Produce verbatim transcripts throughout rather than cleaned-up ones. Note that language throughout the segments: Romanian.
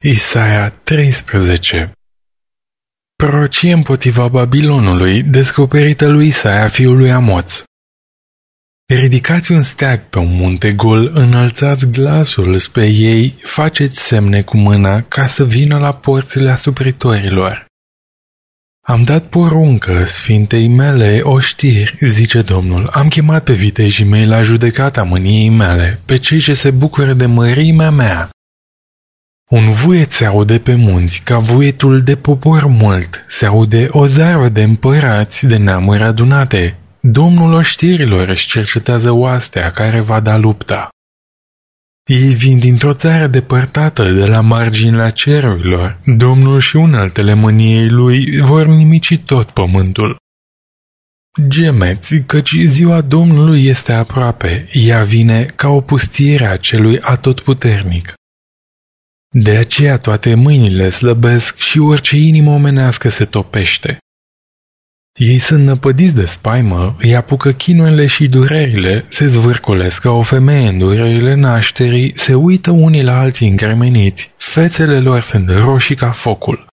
Isaia treisprezece. Prorocie împotriva Babilonului, descoperită lui Isaia fiul lui Amoț. Ridicați un steag pe un munte gol, înălțați glasul spre ei, faceți semne cu mâna ca să vină la porțile asupritorilor. Am dat poruncă sfintei mele oștiri, zice Domnul, am chemat pe vitejii mei la judecata mâniei mele, pe cei ce se bucură de mărimea mea. Un vuiet se aude pe munți, ca vuietul de popor mult, se aude o zarvă de împărați de neamuri adunate. Domnul oștirilor își cercetează oastea care va da lupta. Ei vin dintr-o țară depărtată de la marginile cerurilor. Domnul și uneltele mâniei lui vor nimici tot pământul. Gemeți, căci ziua Domnului este aproape, ea vine ca o pustiere a celui atotputernic. De aceea toate mâinile slăbesc și orice inimă omenească se topește. Ei sunt năpădiți de spaimă, îi apucă chinurile și durerile, se zvârcolesc ca o femeie în durerile nașterii, se uită unii la alții îngremeniți, fețele lor sunt roșii ca focul.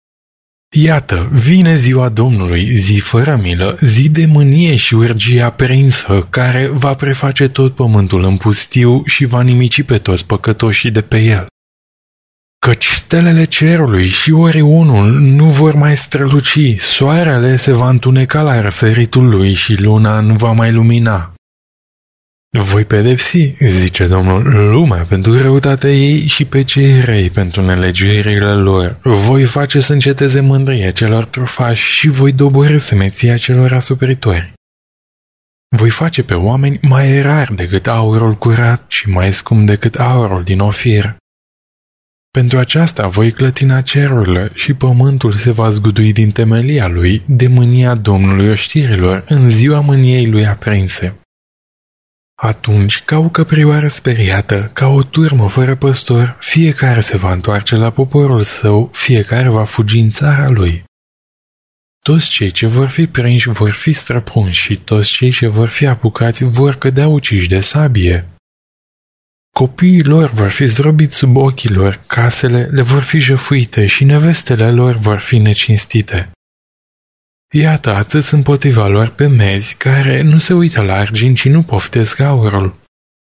Iată, vine ziua Domnului, zi fără milă, zi de mânie și urgie aprinsă, care va preface tot pământul în pustiu și va nimici pe toți păcătoșii de pe el. Căci stelele cerului și Orionul nu vor mai străluci, soarele se va întuneca la răsăritul lui și luna nu va mai lumina. Voi pedepsi, zice Domnul, lumea pentru răutatea ei și pe cei răi pentru nelegiuirile lor. Voi face să înceteze mândria celor trufași și voi doborî semeția celor asupritori. Voi face pe oameni mai rari decât aurul curat și mai scump decât aurul din Ofir. Pentru aceasta voi clătina cerurile și pământul se va zgudui din temelia lui de mânia Domnului oștirilor în ziua mâniei lui aprinse. Atunci, ca o căprioară speriată, ca o turmă fără păstor, fiecare se va întoarce la poporul său, fiecare va fugi în țara lui. Toți cei ce vor fi prinși vor fi străpunși și toți cei ce vor fi apucați vor cădea uciși de sabie. Copiii lor vor fi zdrobiți sub ochii lor, casele le vor fi jăfuite și nevestele lor vor fi necinstite. Iată, atât împotriva lor pe mezi, care nu se uită la argint și nu poftesc aurul.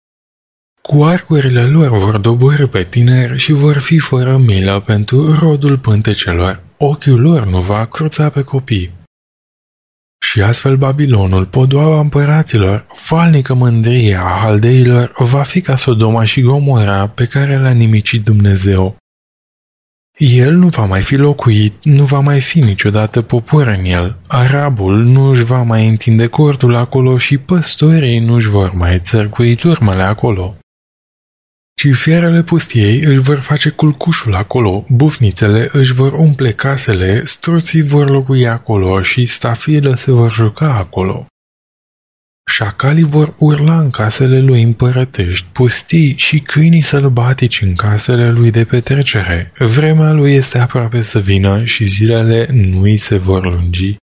Cu arcurile lor vor doborî pe tineri și vor fi fără milă pentru rodul pântecelor. Ochiul lor nu va cruța pe copii. Și astfel Babilonul, podoaua împăraților, falnică mândrie a haldeilor, va fi ca Sodoma și Gomora pe care le-a nimicit Dumnezeu. El nu va mai fi locuit, nu va mai fi niciodată popor în el, arabul nu își va mai întinde cortul acolo și păstorii nu își vor mai țărcui turmele acolo. Ci fierele pustiei își vor face culcușul acolo, bufnițele își vor umple casele, struții vor locui acolo și stafile se vor juca acolo. Șacalii vor urla în casele lui împărătești, pustii și câinii sălbatici în casele lui de petrecere. Vremea lui este aproape să vină și zilele nu îi se vor lungi.